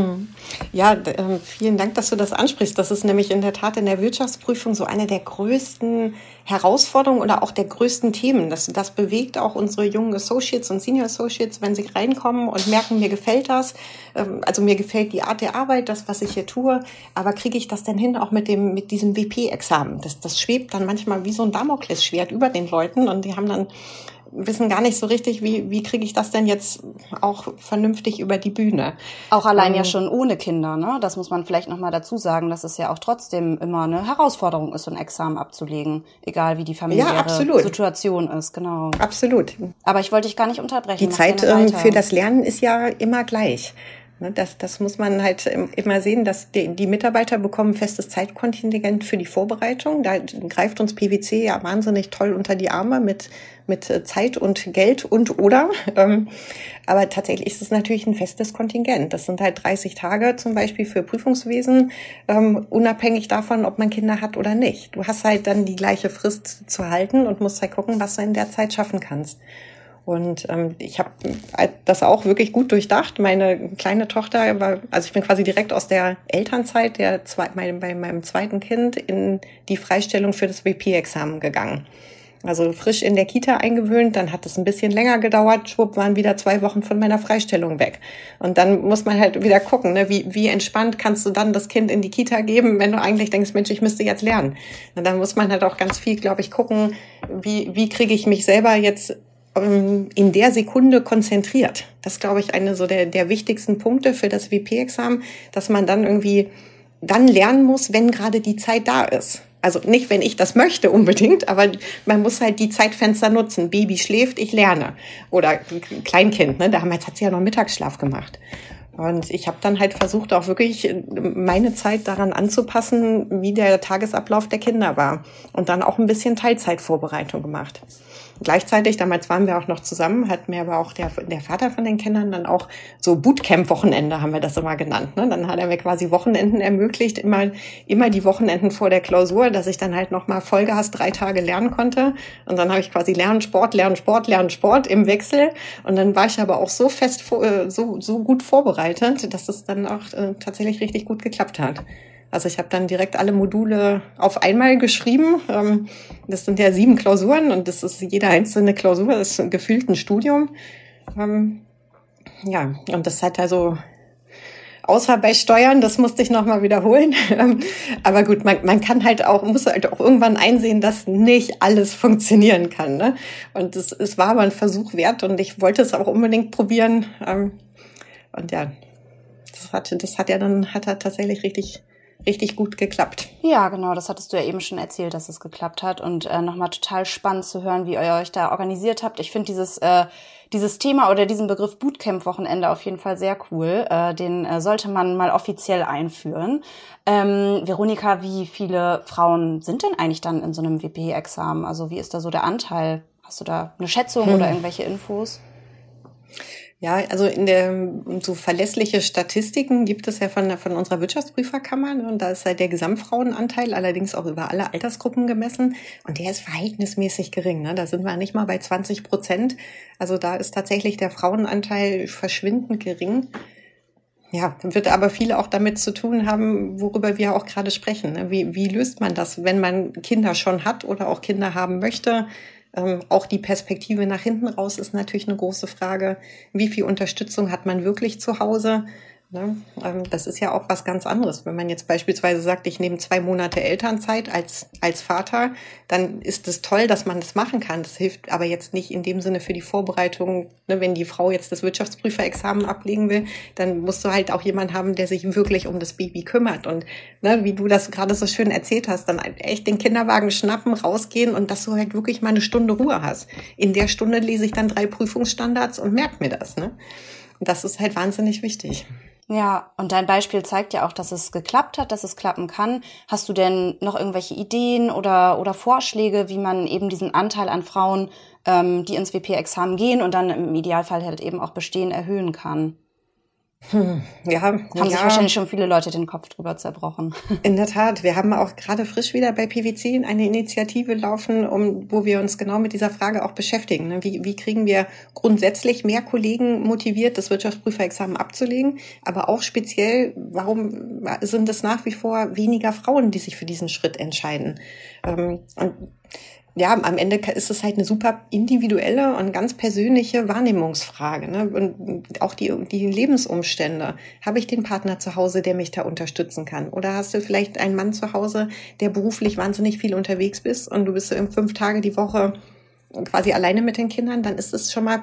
Ja, äh, vielen Dank, dass du das ansprichst. Das ist nämlich in der Tat in der Wirtschaftsprüfung so eine der größten Herausforderungen oder auch der größten Themen. Das, das bewegt auch unsere jungen Associates und Senior Associates, wenn sie reinkommen und merken, mir gefällt das. Ähm, also mir gefällt die Art der Arbeit, das, was ich hier tue. Aber kriege ich das denn hin, auch mit dem, mit diesem W P-Examen? Das, das schwebt dann manchmal wie so ein Damoklesschwert über den Leuten und die haben dann wissen gar nicht so richtig, wie, wie kriege ich das denn jetzt auch vernünftig über die Bühne. Auch allein ähm, ja schon ohne Kinder, ne? Das muss man vielleicht nochmal dazu sagen, dass es ja auch trotzdem immer eine Herausforderung ist, so ein Examen abzulegen, egal wie die familiäre ja, Situation ist, genau. Absolut. Aber ich wollte dich gar nicht unterbrechen. Die Zeit für das Lernen ist ja immer gleich. Das, das muss man halt immer sehen, dass die, die Mitarbeiter bekommen festes Zeitkontingent für die Vorbereitung. Da greift uns P W C ja wahnsinnig toll unter die Arme mit, mit Zeit und Geld und oder. Aber tatsächlich ist es natürlich ein festes Kontingent. Das sind halt dreißig Tage zum Beispiel für Prüfungswesen, unabhängig davon, ob man Kinder hat oder nicht. Du hast halt dann die gleiche Frist zu halten und musst halt gucken, was du in der Zeit schaffen kannst. Und ähm, ich habe das auch wirklich gut durchdacht. Meine kleine Tochter war, also ich bin quasi direkt aus der Elternzeit der zwei, mein, bei meinem zweiten Kind in die Freistellung für das W P-Examen gegangen. Also frisch in der Kita eingewöhnt, dann hat es ein bisschen länger gedauert, schwupp, waren wieder zwei Wochen von meiner Freistellung weg. Und dann muss man halt wieder gucken, ne, wie, wie entspannt kannst du dann das Kind in die Kita geben, wenn du eigentlich denkst, Mensch, ich müsste jetzt lernen. Und dann muss man halt auch ganz viel, glaube ich, gucken, wie, wie kriege ich mich selber jetzt in der Sekunde konzentriert. Das ist, glaube ich, eine so der, der wichtigsten Punkte für das W P-Examen, dass man dann irgendwie dann lernen muss, wenn gerade die Zeit da ist. Also nicht, wenn ich das möchte unbedingt, aber man muss halt die Zeitfenster nutzen. Baby schläft, ich lerne. Oder Kleinkind, ne? Damals hat sie ja noch Mittagsschlaf gemacht. Und ich habe dann halt versucht, auch wirklich meine Zeit daran anzupassen, wie der Tagesablauf der Kinder war. Und dann auch ein bisschen Teilzeitvorbereitung gemacht. Gleichzeitig, damals waren wir auch noch zusammen, hat mir aber auch der, der Vater von den Kindern dann auch so Bootcamp-Wochenende, haben wir das immer genannt. Ne? Dann hat er mir quasi Wochenenden ermöglicht, immer immer die Wochenenden vor der Klausur, dass ich dann halt nochmal Vollgas drei Tage lernen konnte. Und dann habe ich quasi Lernen, Sport, Lernen, Sport, Lernen, Sport im Wechsel. Und dann war ich aber auch so fest, so so gut vorbereitet, dass es dann auch äh, tatsächlich richtig gut geklappt hat. Also ich habe dann direkt alle Module auf einmal geschrieben. Das sind ja sieben Klausuren und das ist jede einzelne Klausur, das ist gefühlt ein Studium. Ja, und das hat also, außer bei Steuern, das musste ich nochmal wiederholen. Aber gut, man, man kann halt auch, muss halt auch irgendwann einsehen, dass nicht alles funktionieren kann. Ne? Und es, es war aber ein Versuch wert und ich wollte es auch unbedingt probieren. Und ja, das hat, das hat ja dann, hat er tatsächlich richtig richtig gut geklappt. Ja, genau, das hattest du ja eben schon erzählt, dass es geklappt hat und äh, nochmal total spannend zu hören, wie ihr euch da organisiert habt. Ich finde dieses äh, dieses Thema oder diesen Begriff Bootcamp-Wochenende auf jeden Fall sehr cool. Äh, den äh, sollte man mal offiziell einführen. Ähm, Veronika, wie viele Frauen sind denn eigentlich dann in so einem W P-Examen? Also wie ist da so der Anteil? Hast du da eine Schätzung hm. oder irgendwelche Infos? Ja, also in der so verlässliche Statistiken gibt es ja von von unserer Wirtschaftsprüferkammer, ne, und da ist halt der Gesamtfrauenanteil allerdings auch über alle Altersgruppen gemessen und der ist verhältnismäßig gering. Ne? Da sind wir nicht mal bei zwanzig Prozent. Also da ist tatsächlich der Frauenanteil verschwindend gering. Ja, dann wird aber viel auch damit zu tun haben, worüber wir auch gerade sprechen. Ne? Wie wie löst man das, wenn man Kinder schon hat oder auch Kinder haben möchte? Ähm, auch die Perspektive nach hinten raus ist natürlich eine große Frage. Wie viel Unterstützung hat man wirklich zu Hause? Ne? Ähm, das ist ja auch was ganz anderes. Wenn man jetzt beispielsweise sagt, ich nehme zwei Monate Elternzeit als als Vater, dann ist es toll, dass man das machen kann. Das hilft aber jetzt nicht in dem Sinne für die Vorbereitung. Ne? Wenn die Frau jetzt das Wirtschaftsprüferexamen ablegen will, dann musst du halt auch jemanden haben, der sich wirklich um das Baby kümmert. Und ne, wie du das gerade so schön erzählt hast, dann echt den Kinderwagen schnappen, rausgehen und dass du halt wirklich mal eine Stunde Ruhe hast. In der Stunde lese ich dann drei Prüfungsstandards und merke mir das. Ne? Und das ist halt wahnsinnig wichtig. Ja, und dein Beispiel zeigt ja auch, dass es geklappt hat, dass es klappen kann. Hast du denn noch irgendwelche Ideen oder oder Vorschläge, wie man eben diesen Anteil an Frauen, ähm, die ins W P-Examen gehen und dann im Idealfall halt eben auch bestehen, erhöhen kann? Hm, ja, haben ja. sich wahrscheinlich schon viele Leute den Kopf drüber zerbrochen. In der Tat, wir haben auch gerade frisch wieder bei P W C eine Initiative laufen, um, wo wir uns genau mit dieser Frage auch beschäftigen. Wie, wie kriegen wir grundsätzlich mehr Kollegen motiviert, das Wirtschaftsprüferexamen abzulegen? Aber auch speziell, warum sind es nach wie vor weniger Frauen, die sich für diesen Schritt entscheiden? Und ja, am Ende ist es halt eine super individuelle und ganz persönliche Wahrnehmungsfrage, ne? Und auch die, die Lebensumstände. Habe ich den Partner zu Hause, der mich da unterstützen kann? Oder hast du vielleicht einen Mann zu Hause, der beruflich wahnsinnig viel unterwegs bist und du bist so fünf Tage die Woche quasi alleine mit den Kindern? Dann ist es schon mal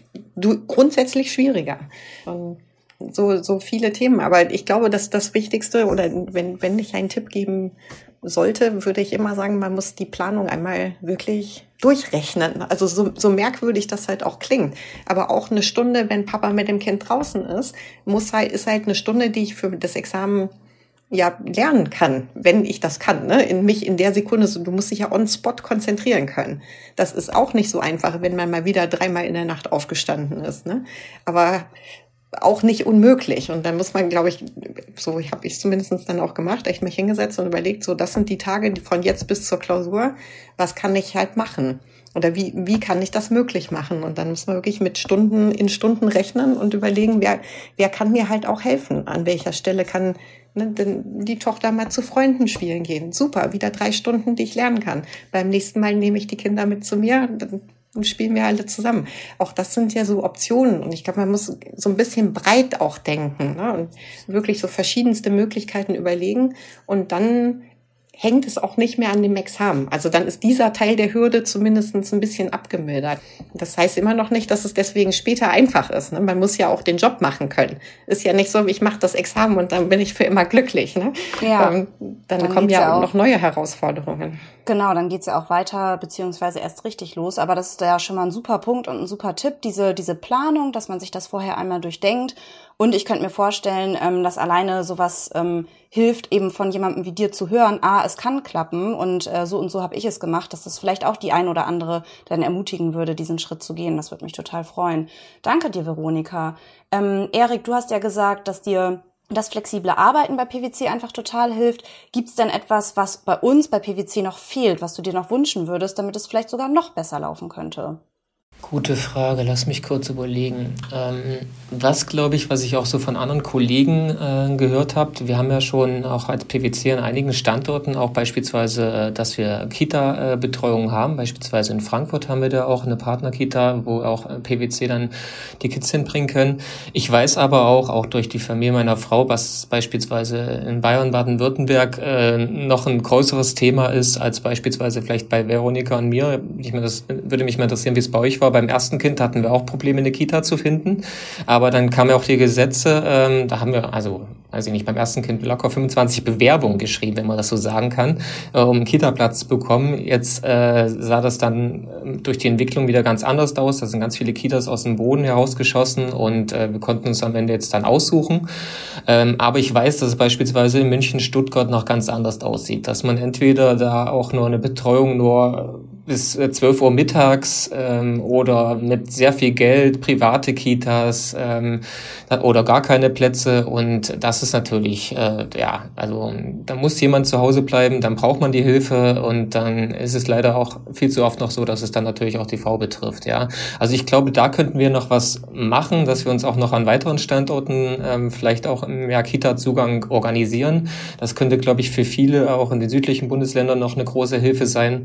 du, grundsätzlich schwieriger. Und so, so viele Themen. Aber ich glaube, dass das Wichtigste, oder wenn, wenn ich einen Tipp geben sollte, würde ich immer sagen, man muss die Planung einmal wirklich durchrechnen. Also so, so merkwürdig das halt auch klingt. Aber auch eine Stunde, wenn Papa mit dem Kind draußen ist, muss halt, ist halt eine Stunde, die ich für das Examen ja lernen kann, wenn ich das kann, ne? In mich in der Sekunde, so, du musst dich ja on spot konzentrieren können. Das ist auch nicht so einfach, wenn man mal wieder dreimal in der Nacht aufgestanden ist, ne? Aber auch nicht unmöglich. Und dann muss man, glaube ich, so habe ich es zumindest dann auch gemacht, echt mich hingesetzt und überlegt, so das sind die Tage von jetzt bis zur Klausur, was kann ich halt machen? Oder wie wie kann ich das möglich machen? Und dann muss man wirklich mit Stunden in Stunden rechnen und überlegen, wer wer kann mir halt auch helfen? An welcher Stelle kann ne, denn die Tochter mal zu Freunden spielen gehen? Super, wieder drei Stunden, die ich lernen kann. Beim nächsten Mal nehme ich die Kinder mit zu mir, dann und spielen wir alle zusammen. Auch das sind ja so Optionen. Und ich glaube, man muss so ein bisschen breit auch denken, ne? Und wirklich so verschiedenste Möglichkeiten überlegen. Und dann hängt es auch nicht mehr an dem Examen. Also dann ist dieser Teil der Hürde zumindest ein bisschen abgemildert. Das heißt immer noch nicht, dass es deswegen später einfach ist. Ne? Man muss ja auch den Job machen können. Ist ja nicht so, ich mache das Examen und dann bin ich für immer glücklich. Ne? Ja, ähm, dann, dann kommen ja ja auch noch neue Herausforderungen. Genau, dann geht's ja auch weiter, beziehungsweise erst richtig los. Aber das ist ja schon mal ein super Punkt und ein super Tipp, diese diese Planung, dass man sich das vorher einmal durchdenkt. Und ich könnte mir vorstellen, ähm, dass alleine sowas ähm, hilft, eben von jemandem wie dir zu hören, ah, es kann klappen und äh, so und so habe ich es gemacht, dass das vielleicht auch die ein oder andere dann ermutigen würde, diesen Schritt zu gehen. Das würde mich total freuen. Danke dir, Veronika. Ähm, Erik, du hast ja gesagt, dass dir das flexible Arbeiten bei P W C einfach total hilft. Gibt es denn etwas, was bei uns bei P W C noch fehlt, was du dir noch wünschen würdest, damit es vielleicht sogar noch besser laufen könnte? Gute Frage, lass mich kurz überlegen. Ähm, was glaube ich, was ich auch so von anderen Kollegen äh, gehört habe, wir haben ja schon auch als P W C an einigen Standorten auch beispielsweise, äh, dass wir Kita-Betreuung äh, haben. Beispielsweise in Frankfurt haben wir da auch eine Partnerkita, wo auch äh, P W C dann die Kids hinbringen können. Ich weiß aber auch, auch durch die Familie meiner Frau, was beispielsweise in Bayern, Baden-Württemberg äh, noch ein größeres Thema ist als beispielsweise vielleicht bei Veronika und mir. Ich meine, das würde mich mal interessieren, wie es bei euch war. selber beim ersten Kind hatten wir auch Probleme, eine Kita zu finden. Aber dann kamen ja auch die Gesetze, ähm, da haben wir, also, weiß ich nicht, beim ersten Kind locker fünfundzwanzig Bewerbungen geschrieben, wenn man das so sagen kann, äh, um einen Kita-Platz zu bekommen. Jetzt äh, sah das dann durch die Entwicklung wieder ganz anders aus. Da sind ganz viele Kitas aus dem Boden herausgeschossen und äh, wir konnten uns am Ende jetzt dann aussuchen. Ähm, aber ich weiß, dass es beispielsweise in München, Stuttgart noch ganz anders aussieht, dass man entweder da auch nur eine Betreuung nur bis zwölf Uhr mittags ähm, oder mit sehr viel Geld, private Kitas ähm, oder gar keine Plätze, und das ist natürlich, äh, ja, also da muss jemand zu Hause bleiben, dann braucht man die Hilfe, und dann ist es leider auch viel zu oft noch so, dass es dann natürlich auch die Frau betrifft, ja. Also ich glaube, da könnten wir noch was machen, dass wir uns auch noch an weiteren Standorten ähm, vielleicht auch mehr Kita-Zugang organisieren. Das könnte, glaube ich, für viele auch in den südlichen Bundesländern noch eine große Hilfe sein.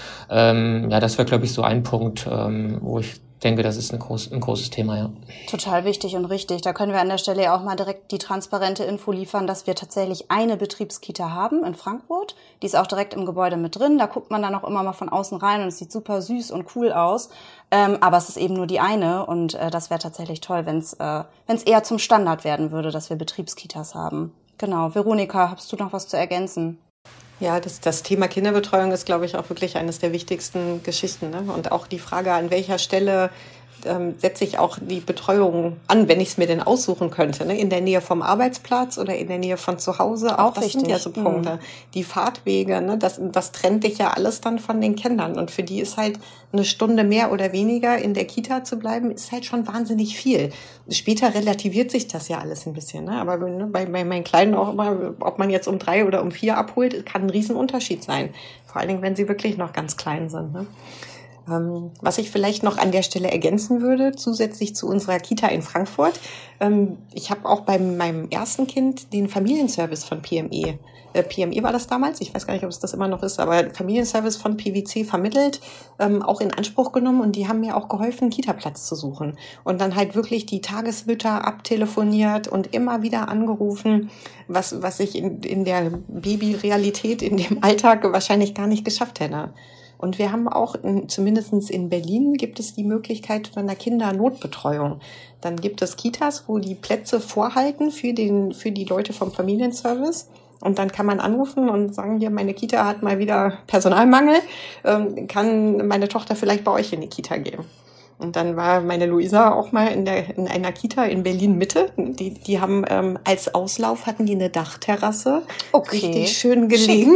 Ähm, ja, das wäre, glaube ich, so ein Punkt, ähm, wo ich denke, das ist ein, groß, ein großes Thema, ja. Total wichtig und richtig. Da können wir an der Stelle ja auch mal direkt die transparente Info liefern, dass wir tatsächlich eine Betriebskita haben in Frankfurt. Die ist auch direkt im Gebäude mit drin. Da guckt man dann auch immer mal von außen rein und es sieht super süß und cool aus. Ähm, aber es ist eben nur die eine, und äh, das wäre tatsächlich toll, wenn es äh, wenn es eher zum Standard werden würde, dass wir Betriebskitas haben. Genau. Veronika, hast du noch was zu ergänzen? Ja, das, das Thema Kinderbetreuung ist, glaube ich, auch wirklich eines der wichtigsten Geschichten, ne? Und auch die Frage, an welcher Stelle ähm, setze ich auch die Betreuung an, wenn ich es mir denn aussuchen könnte, ne? In der Nähe vom Arbeitsplatz oder in der Nähe von zu Hause. Auch, auch das richtig. Sind ja so Punkte. Mhm. Die Fahrtwege, ne? das, das trennt dich ja alles dann von den Kindern. Und für die ist halt eine Stunde mehr oder weniger in der Kita zu bleiben, ist halt schon wahnsinnig viel. Später relativiert sich das ja alles ein bisschen, ne? Aber ne, bei, bei meinen Kleinen auch immer, ob man jetzt um drei oder um vier abholt, kann ein Riesenunterschied sein. Vor allen Dingen, wenn sie wirklich noch ganz klein sind, ne? Ähm, was ich vielleicht noch an der Stelle ergänzen würde, zusätzlich zu unserer Kita in Frankfurt. Ähm, ich habe auch bei meinem ersten Kind den Familienservice von P M E. Äh, P M E war das damals, ich weiß gar nicht, ob es das immer noch ist, aber Familienservice von P W C vermittelt, ähm, auch in Anspruch genommen, und die haben mir auch geholfen, einen Kita-Platz zu suchen. Und dann halt wirklich die Tagesmütter abtelefoniert und immer wieder angerufen, was, was ich in, in der Babyrealität, in dem Alltag wahrscheinlich gar nicht geschafft hätte. Und wir haben auch, in, zumindest in Berlin, gibt es die Möglichkeit von einer Kindernotbetreuung. Dann gibt es Kitas, wo die Plätze vorhalten für den, für die Leute vom Familienservice. Und dann kann man anrufen und sagen, hier, meine Kita hat mal wieder Personalmangel, ähm, kann meine Tochter vielleicht bei euch in die Kita gehen? Und dann war meine Luisa auch mal in der in einer Kita in Berlin-Mitte. Die, die haben ähm, als Auslauf hatten die eine Dachterrasse. Okay. Richtig schön gelegen.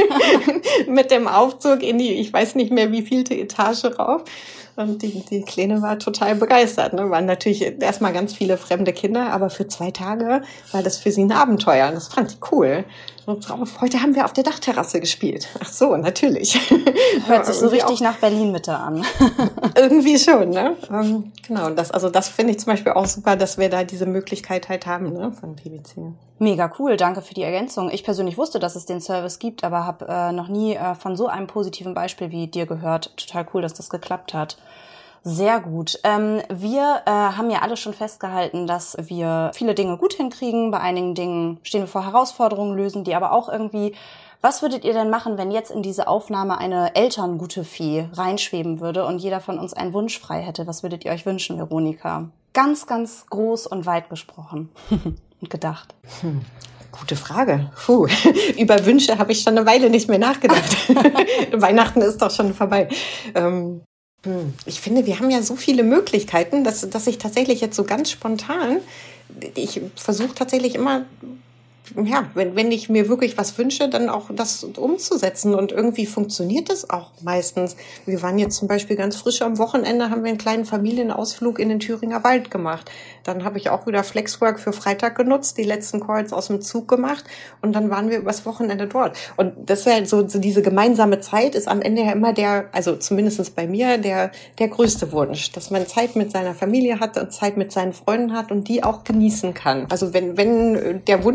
Mit dem Aufzug in die, ich weiß nicht mehr wie vielte Etage rauf. Und die, die Kleine war total begeistert. Ne? Waren natürlich erstmal ganz viele fremde Kinder, aber für zwei Tage war das für sie ein Abenteuer. Und das fand ich cool. Und drauf, heute haben wir auf der Dachterrasse gespielt. Ach so, natürlich. Hört sich so richtig nach Berlin-Mitte an. Irgendwie schon, ne? Ähm, genau, das, also das finde ich zum Beispiel auch super, dass wir da diese Möglichkeit halt haben, ne, von P W C. Mega cool, danke für die Ergänzung. Ich persönlich wusste, dass es den Service gibt, aber habe äh, noch nie äh, von so einem positiven Beispiel wie dir gehört. Total cool, dass das geklappt hat. Sehr gut. Ähm, wir äh, haben ja alle schon festgehalten, dass wir viele Dinge gut hinkriegen. Bei einigen Dingen stehen wir vor Herausforderungen, lösen die aber auch irgendwie. Was würdet ihr denn machen, wenn jetzt in diese Aufnahme eine elterngute Fee reinschweben würde und jeder von uns einen Wunsch frei hätte? Was würdet ihr euch wünschen, Veronika? Ganz, ganz groß und weit gesprochen und gedacht. Hm. Gute Frage. Puh. Über Wünsche habe ich schon eine Weile nicht mehr nachgedacht. Weihnachten ist doch schon vorbei. Ähm Ich finde, wir haben ja so viele Möglichkeiten, dass, dass ich tatsächlich jetzt so ganz spontan, ich versuche tatsächlich immer, ja, wenn, wenn ich mir wirklich was wünsche, dann auch das umzusetzen, und irgendwie funktioniert das auch meistens. Wir waren jetzt zum Beispiel ganz frisch am Wochenende, haben wir einen kleinen Familienausflug in den Thüringer Wald gemacht. Dann habe ich auch wieder Flexwork für Freitag genutzt, die letzten Calls aus dem Zug gemacht, und dann waren wir übers Wochenende dort. Und das wäre so, so diese gemeinsame Zeit ist am Ende ja immer der, also zumindest bei mir, der, der größte Wunsch, dass man Zeit mit seiner Familie hat und Zeit mit seinen Freunden hat und die auch genießen kann. Also wenn, wenn der Wunsch würde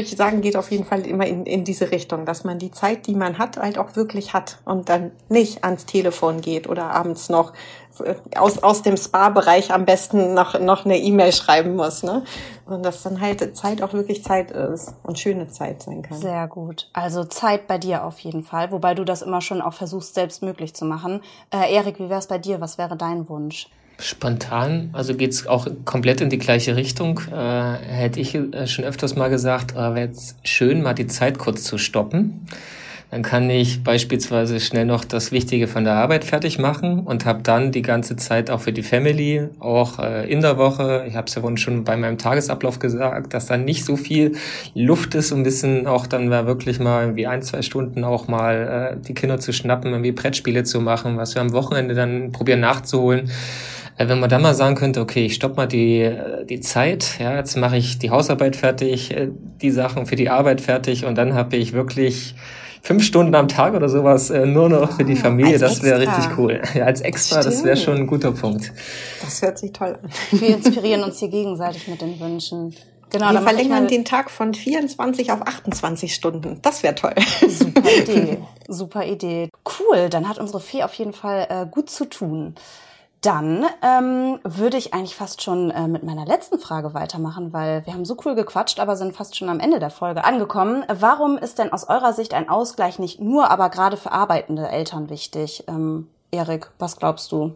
würde ich sagen, geht auf jeden Fall immer in, in diese Richtung, dass man die Zeit, die man hat, halt auch wirklich hat und dann nicht ans Telefon geht oder abends noch aus, aus dem Spa-Bereich am besten noch, noch eine E-Mail schreiben muss, ne? Und dass dann halt Zeit auch wirklich Zeit ist und schöne Zeit sein kann. Sehr gut. Also Zeit bei dir auf jeden Fall, wobei du das immer schon auch versuchst, selbst möglich zu machen. Äh, Erik, wie wäre es bei dir? Was wäre dein Wunsch? Spontan, also geht's auch komplett in die gleiche Richtung. Äh, hätte ich äh, schon öfters mal gesagt, äh, wäre jetzt schön, mal die Zeit kurz zu stoppen. Dann kann ich beispielsweise schnell noch das Wichtige von der Arbeit fertig machen und habe dann die ganze Zeit auch für die Family, auch äh, in der Woche. Ich habe es ja vorhin schon bei meinem Tagesablauf gesagt, dass da nicht so viel Luft ist, um ein bisschen auch dann mal wirklich mal irgendwie ein, zwei Stunden auch mal äh, die Kinder zu schnappen, irgendwie Brettspiele zu machen, was wir am Wochenende dann probieren nachzuholen. Wenn man dann mal sagen könnte, okay, ich stopp mal die die Zeit, ja, jetzt mache ich die Hausarbeit fertig, die Sachen für die Arbeit fertig und dann habe ich wirklich fünf Stunden am Tag oder sowas nur noch für die Familie. Oh, das wäre richtig cool. Ja, als extra, das wäre schon ein guter Punkt. Das hört sich toll an. Wir inspirieren uns hier gegenseitig mit den Wünschen. Genau, wir verlängern den Tag von vierundzwanzig auf achtundzwanzig Stunden. Das wäre toll. Super Idee, super Idee. Cool, dann hat unsere Fee auf jeden Fall äh, gut zu tun. Dann ähm, würde ich eigentlich fast schon äh, mit meiner letzten Frage weitermachen, weil wir haben so cool gequatscht, aber sind fast schon am Ende der Folge angekommen. Warum ist denn aus eurer Sicht ein Ausgleich nicht nur, aber gerade für arbeitende Eltern wichtig? Ähm, Erik, was glaubst du?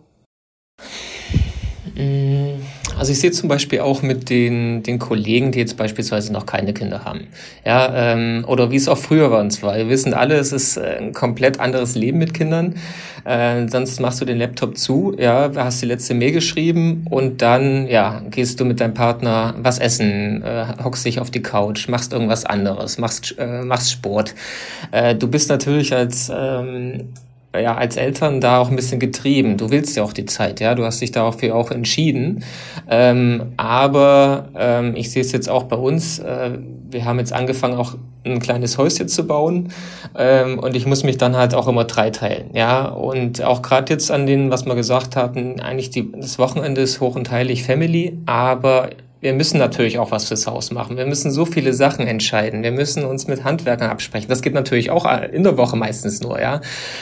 Also ich sehe zum Beispiel auch mit den den Kollegen, die jetzt beispielsweise noch keine Kinder haben, ja, ähm, oder wie es auch früher bei uns war. Wir wissen alle, es ist ein komplett anderes Leben mit Kindern. Äh, sonst machst du den Laptop zu, ja, hast die letzte Mail geschrieben und dann, ja, gehst du mit deinem Partner was essen, äh, hockst dich auf die Couch, machst irgendwas anderes, machst äh, machst Sport. Äh, du bist natürlich als ähm, ja, als Eltern da auch ein bisschen getrieben. Du willst ja auch die Zeit, ja, du hast dich dafür auch entschieden. Ähm, aber ähm, ich sehe es jetzt auch bei uns. Äh, wir haben jetzt angefangen, auch ein kleines Häuschen zu bauen. Ähm, und ich muss mich dann halt auch immer dreiteilen, ja. Und auch gerade jetzt an den, was wir gesagt hatten, eigentlich die, das Wochenende ist hoch und heilig Family, aber wir müssen natürlich auch was fürs Haus machen. Wir müssen so viele Sachen entscheiden. Wir müssen uns mit Handwerkern absprechen. Das geht natürlich auch in der Woche meistens nur, ja.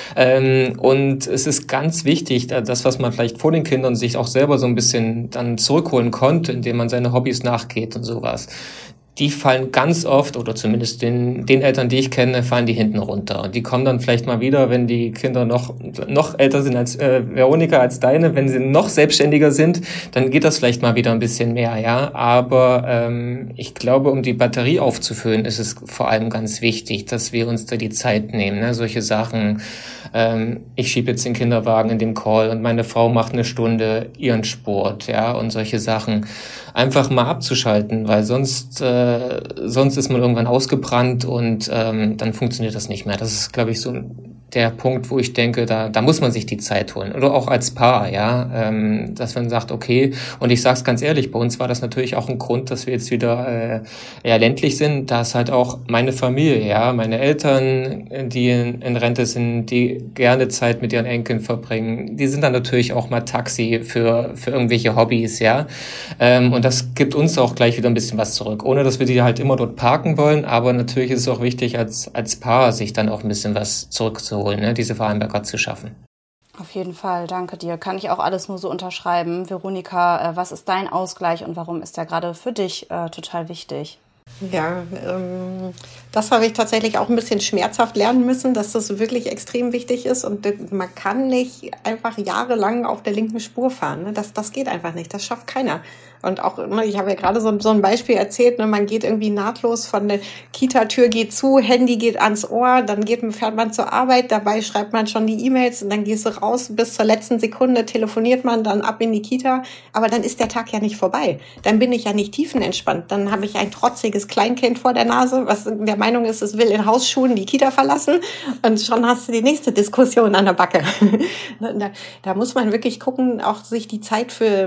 Und es ist ganz wichtig, das, was man vielleicht vor den Kindern sich auch selber so ein bisschen dann zurückholen konnte, indem man seine Hobbys nachgeht und sowas. Die fallen ganz oft, oder zumindest den, den Eltern, die ich kenne, fallen die hinten runter. Und die kommen dann vielleicht mal wieder, wenn die Kinder noch noch älter sind als äh, Veronika, als deine, wenn sie noch selbstständiger sind, dann geht das vielleicht mal wieder ein bisschen mehr, ja. Aber ähm, ich glaube, um die Batterie aufzufüllen, ist es vor allem ganz wichtig, dass wir uns da die Zeit nehmen, ne? Solche Sachen, ähm, ich schiebe jetzt den Kinderwagen in dem Call und meine Frau macht eine Stunde ihren Sport, ja, und solche Sachen. Einfach mal abzuschalten, weil sonst äh, sonst ist man irgendwann ausgebrannt und ähm, dann funktioniert das nicht mehr. Das ist, glaube ich, so der Punkt, wo ich denke, da da muss man sich die Zeit holen. Oder auch als Paar, ja, ähm, dass man sagt, okay, und ich sag's ganz ehrlich, bei uns war das natürlich auch ein Grund, dass wir jetzt wieder äh, eher ländlich sind. Da ist halt auch meine Familie, ja, meine Eltern, die in, in Rente sind, die gerne Zeit mit ihren Enkeln verbringen, die sind dann natürlich auch mal Taxi für für irgendwelche Hobbys, ja, ähm, und das gibt uns auch gleich wieder ein bisschen was zurück, ohne dass wir die halt immer dort parken wollen, aber natürlich ist es auch wichtig, als als Paar sich dann auch ein bisschen was zurückzuholen, ne, diese Vereinbarkeit zu schaffen. Auf jeden Fall, danke dir. Kann ich auch alles nur so unterschreiben. Veronika, äh, was ist dein Ausgleich und warum ist der gerade für dich äh, total wichtig? Ja, ähm, das habe ich tatsächlich auch ein bisschen schmerzhaft lernen müssen, dass das wirklich extrem wichtig ist und man kann nicht einfach jahrelang auf der linken Spur fahren. Ne? Das, das geht einfach nicht, das schafft keiner. Und auch, ne, ich habe ja gerade so, so ein Beispiel erzählt, ne, man geht irgendwie nahtlos von der Kita-Tür geht zu, Handy geht ans Ohr, dann geht, fährt man zur Arbeit, dabei schreibt man schon die E-Mails und dann gehst du raus, bis zur letzten Sekunde telefoniert man, dann ab in die Kita, aber dann ist der Tag ja nicht vorbei. Dann bin ich ja nicht tiefenentspannt, dann habe ich ein trotziges Kleinkind vor der Nase, was der Meinung ist, es will in Hausschuhen die Kita verlassen und schon hast du die nächste Diskussion an der Backe. da, da muss man wirklich gucken, auch sich die Zeit für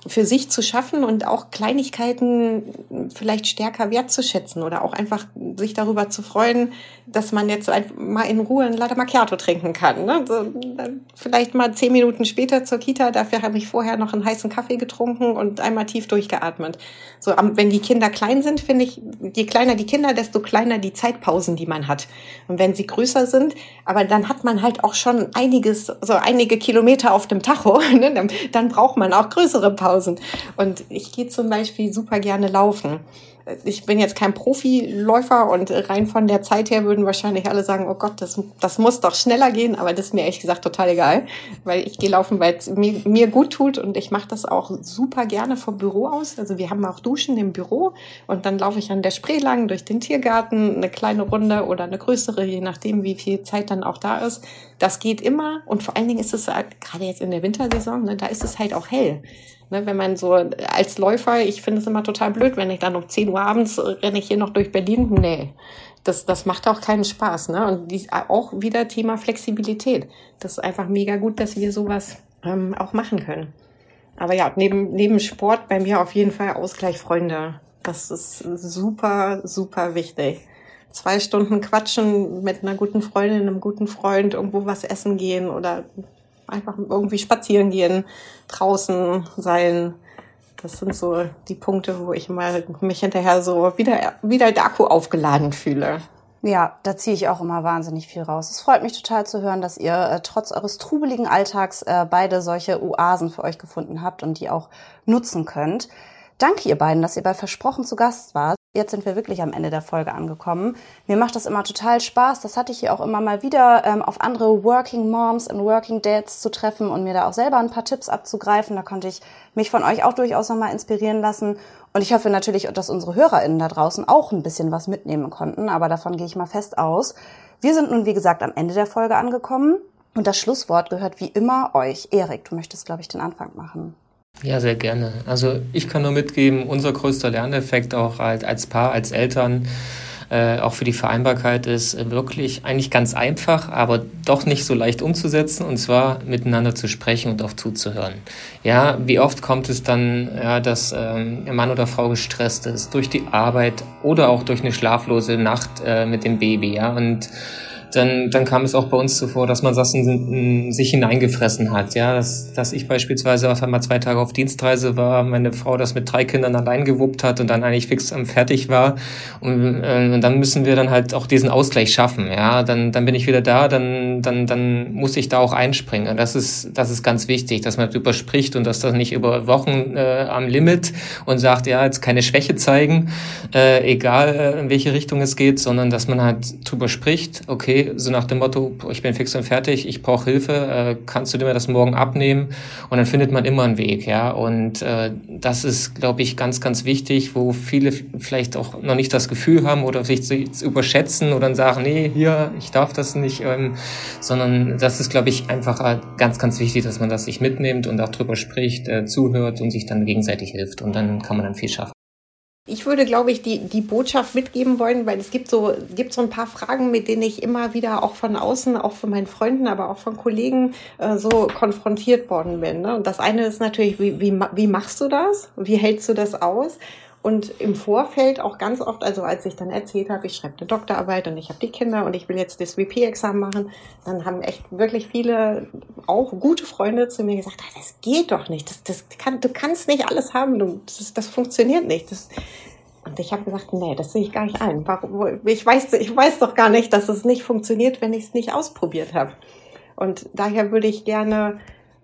für sich zu schaffen und auch Kleinigkeiten vielleicht stärker wertzuschätzen oder auch einfach sich darüber zu freuen, dass man jetzt mal in Ruhe ein Latte Macchiato trinken kann. Ne? So, vielleicht mal zehn Minuten später zur Kita, dafür habe ich vorher noch einen heißen Kaffee getrunken und einmal tief durchgeatmet. So, wenn die Kinder klein sind, finde ich, je kleiner die Kinder, desto kleiner die Zeitpausen, die man hat. Und wenn sie größer sind, aber dann hat man halt auch schon einiges, so einige Kilometer auf dem Tacho, ne? dann, dann braucht man auch größere Pausen. Und ich gehe zum Beispiel super gerne laufen. Ich bin jetzt kein Profiläufer und rein von der Zeit her würden wahrscheinlich alle sagen, oh Gott, das, das muss doch schneller gehen, aber das ist mir ehrlich gesagt total egal, weil ich gehe laufen, weil es mir, mir gut tut und ich mache das auch super gerne vom Büro aus. Also wir haben auch Duschen im Büro und dann laufe ich an der Spree lang durch den Tiergarten, eine kleine Runde oder eine größere, je nachdem, wie viel Zeit dann auch da ist. Das geht immer und vor allen Dingen ist es halt, gerade jetzt in der Wintersaison, ne, da ist es halt auch hell. Ne, wenn man so als Läufer, ich finde es immer total blöd, wenn ich dann um zehn Uhr abends renne ich hier noch durch Berlin. Nee, das, das macht auch keinen Spaß. Ne? Und die, auch wieder Thema Flexibilität. Das ist einfach mega gut, dass wir sowas ähm, auch machen können. Aber ja, neben, neben Sport bei mir auf jeden Fall Ausgleich Freunde. Das ist super, super wichtig. Zwei Stunden quatschen mit einer guten Freundin, einem guten Freund, irgendwo was essen gehen oder einfach irgendwie spazieren gehen, draußen sein. Das sind so die Punkte, wo ich mal mich hinterher so wieder, wieder der Akku aufgeladen fühle. Ja, da ziehe ich auch immer wahnsinnig viel raus. Es freut mich total zu hören, dass ihr äh, trotz eures trubeligen Alltags äh, beide solche Oasen für euch gefunden habt und die auch nutzen könnt. Danke ihr beiden, dass ihr bei Versprochen zu Gast wart. Jetzt sind wir wirklich am Ende der Folge angekommen. Mir macht das immer total Spaß. Das hatte ich hier auch immer mal wieder, ähm, auf andere Working Moms und Working Dads zu treffen und mir da auch selber ein paar Tipps abzugreifen. Da konnte ich mich von euch auch durchaus nochmal inspirieren lassen. Und ich hoffe natürlich, dass unsere HörerInnen da draußen auch ein bisschen was mitnehmen konnten. Aber davon gehe ich mal fest aus. Wir sind nun, wie gesagt, am Ende der Folge angekommen. Und das Schlusswort gehört wie immer euch. Erik, du möchtest, glaube ich, den Anfang machen. Ja, sehr gerne. Also ich kann nur mitgeben, unser größter Lerneffekt auch als, als Paar, als Eltern, äh, auch für die Vereinbarkeit ist wirklich eigentlich ganz einfach, aber doch nicht so leicht umzusetzen, und zwar miteinander zu sprechen und auch zuzuhören. Ja, wie oft kommt es dann, ja, dass ähm, Mann oder Frau gestresst ist durch die Arbeit oder auch durch eine schlaflose Nacht äh, mit dem Baby, ja, und Dann, dann kam es auch bei uns zuvor, dass man das in, in sich hineingefressen hat. Ja, dass, dass ich beispielsweise auf einmal zwei Tage auf Dienstreise war, meine Frau das mit drei Kindern allein gewuppt hat und dann eigentlich fix am fertig war. Und, äh, und dann müssen wir dann halt auch diesen Ausgleich schaffen. Ja, dann, dann bin ich wieder da, dann, dann, dann muss ich da auch einspringen. Und das ist, das ist ganz wichtig, dass man darüber spricht und dass das nicht über Wochen äh, am Limit und sagt, ja, jetzt keine Schwäche zeigen, äh, egal äh, in welche Richtung es geht, sondern dass man halt drüber spricht, okay, so nach dem Motto, ich bin fix und fertig, ich brauche Hilfe, äh, kannst du dir mir das morgen abnehmen? Und dann findet man immer einen Weg, ja. Und äh, das ist, glaube ich, ganz, ganz wichtig, wo viele vielleicht auch noch nicht das Gefühl haben oder sich zu überschätzen oder dann sagen, nee, hier, ich darf das nicht, ähm, sondern das ist, glaube ich, einfach ganz, ganz wichtig, dass man das sich mitnimmt und auch drüber spricht, äh, zuhört und sich dann gegenseitig hilft. Und dann kann man dann viel schaffen. Ich würde, glaube ich, die, die Botschaft mitgeben wollen, weil es gibt so, gibt so ein paar Fragen, mit denen ich immer wieder auch von außen, auch von meinen Freunden, aber auch von Kollegen äh, so konfrontiert worden bin. Ne? Und das eine ist natürlich, wie, wie, wie machst du das? Wie hältst du das aus? Und im Vorfeld auch ganz oft, also als ich dann erzählt habe, ich schreibe eine Doktorarbeit und ich habe die Kinder und ich will jetzt das W P-Examen machen, dann haben echt wirklich viele, auch gute Freunde zu mir gesagt, ah, das geht doch nicht, das, das kann, du kannst nicht alles haben, du, das, das funktioniert nicht. Das, und ich habe gesagt, nee, das sehe ich gar nicht ein. Ich weiß, ich weiß doch gar nicht, dass es nicht funktioniert, wenn ich es nicht ausprobiert habe. Und daher würde ich gerne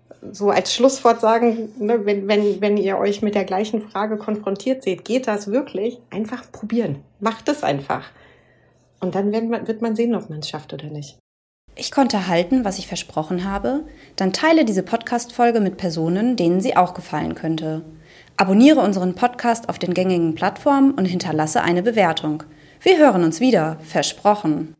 so als Schlusswort sagen, ne, wenn, wenn, wenn ihr euch mit der gleichen Frage konfrontiert seht, geht das wirklich? Einfach probieren. Macht es einfach. Und dann wird man, wird man sehen, ob man es schafft oder nicht. Ich konnte halten, was ich versprochen habe. Dann teile diese Podcast-Folge mit Personen, denen sie auch gefallen könnte. Abonniere unseren Podcast auf den gängigen Plattformen und hinterlasse eine Bewertung. Wir hören uns wieder. Versprochen.